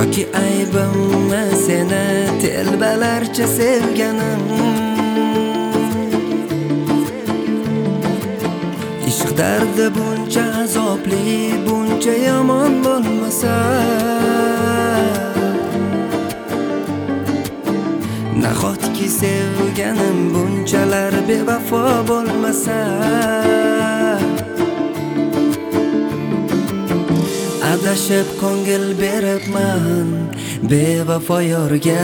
yoki aybimmi seni telbalarcha sevganim? Ishq dardi buncha azobli, buncha yomon bo'lmasa, nahotki sevganim bunchalar bevafo bo'lmasa? Adashib ko'ngil beribman bevafo yorga,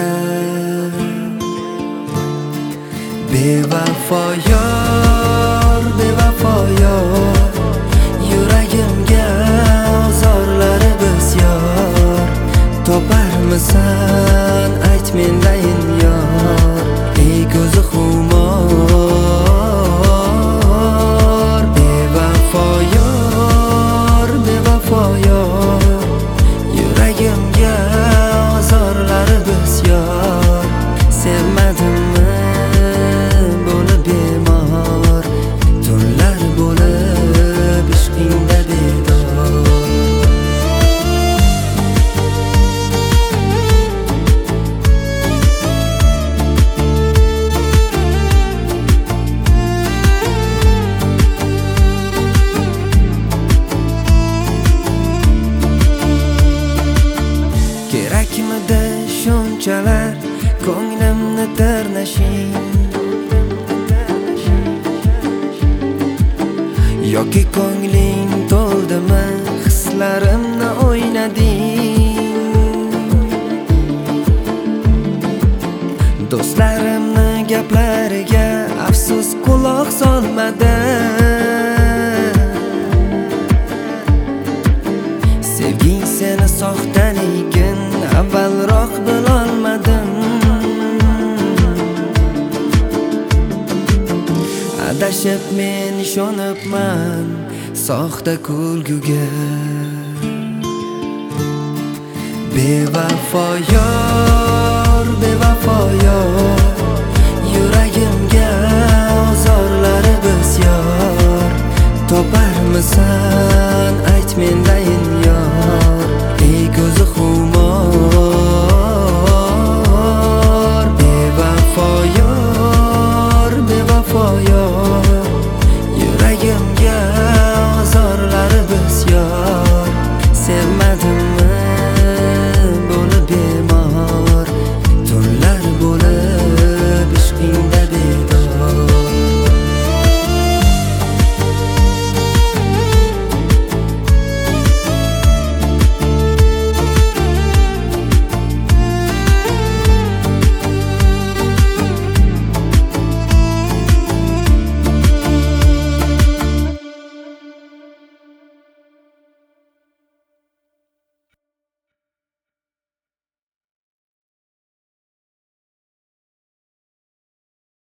bevafo yor, bevafo yor, yuragimga ozorlari bisyor. Toparmisan ayt mendayin yor, ey ko'zi xumor. Bevafo yor, bevafo yor, yuragimga ozorlari bisyor. Sevmadimmi bo'lib bemor, tunlar bo'lib ishqingda bedor. Kerakmidi shunchalar ko'nglimni tirnashing, yoki ko'ngling to'ldimi hislarimni o'ynading? Do'stlarimni gaplariga afsus quloq solmadim. Sevging seni soxtaligin avvalroq bilolmadim. Adashib men ishonibman soxta kulguga. Bevafo yor, bevafo yor, yuragimga ozorlari bisyor. Toparmisan ayt mendayin